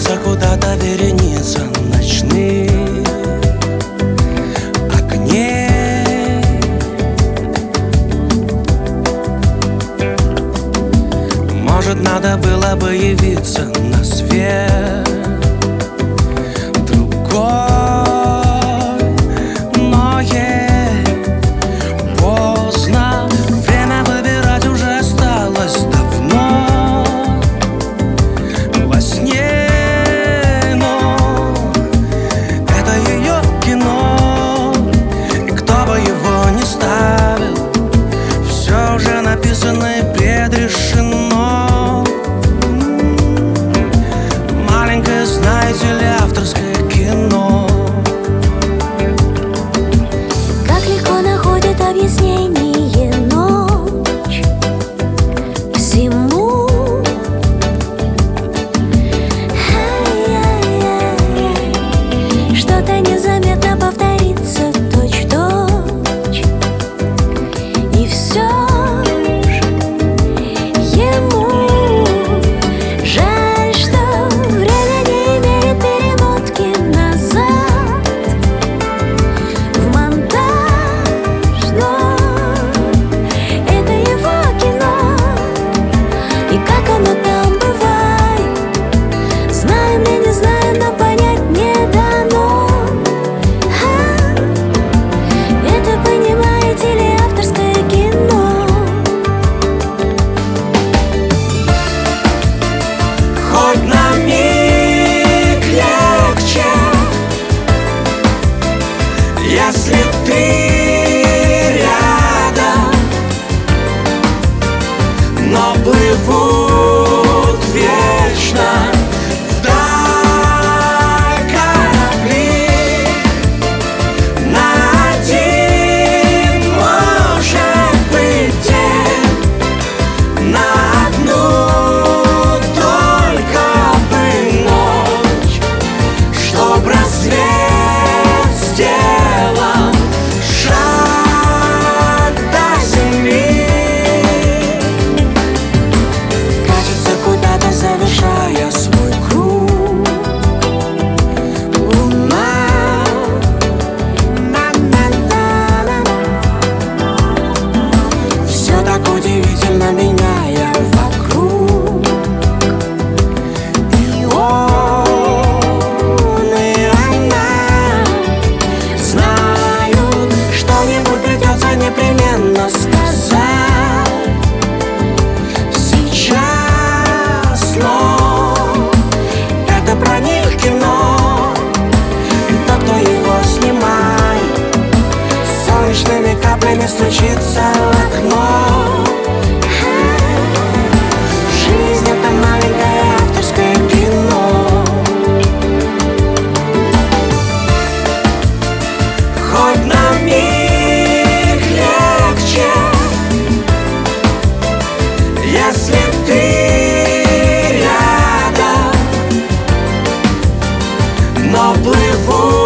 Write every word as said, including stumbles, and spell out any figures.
Катится куда-то вереница ночных огней. Может, надо было бы явиться на свет другой, но ей поздно. Время выбирать уже осталось давно во сне, но это ее кино, и кто бы его ни ставил, все уже написано и предрешено. Маленькое, знаете ли, авторское кино. Как легко находит объяснение ночь всему. Ай-яй-яй-яй. Что-то незаметно повторится точь-в-точь, и все ж ему жаль, что время не имеет перемотки назад в монтаж, но это его кино, и как оно там бывает, знаем ли не знаем, но понять не дано. А, это, понимаете ли, авторское кино. Хоть на миг легче, если ты рядом, но плывут вечно вдаль корабли. На один, может быть, день, на одну только бы ночь, чтоб рассвет сделал шаг до земли. Катится куда-то, завершая свой круг, луна. На-на-на-на-на. Все так удивительно меняя вокруг. И он, и она знают, что-нибудь придется непременно сказать сейчас, но это про них кино, и тот, кто его снимает, солнечными каплями стучится в окно. Жизнь — это маленькое авторское кино. Хоть на миг легче, если ты рядом, но плыву